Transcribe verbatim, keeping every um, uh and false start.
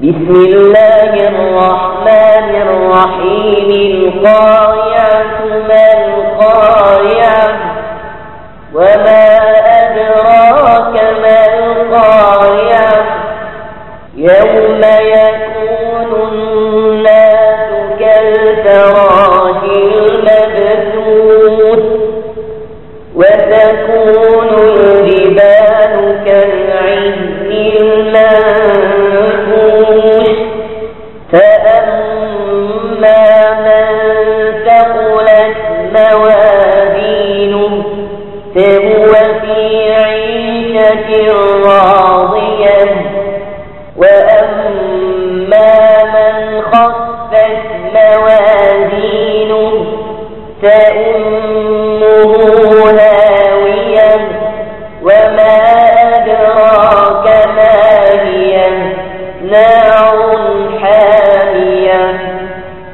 بسم الله الرحمن الرحيم القارعة ما القارعة وما أدراك ما القارعة يوم يكون الناس كالفراش المبثوث وتكون الجبال كالعهن المنفوش فأما من ثقلت موازينه فهو في عيشة راضية وأما من خفت موازينه فأمه هاوية وما أدراك ما هي نار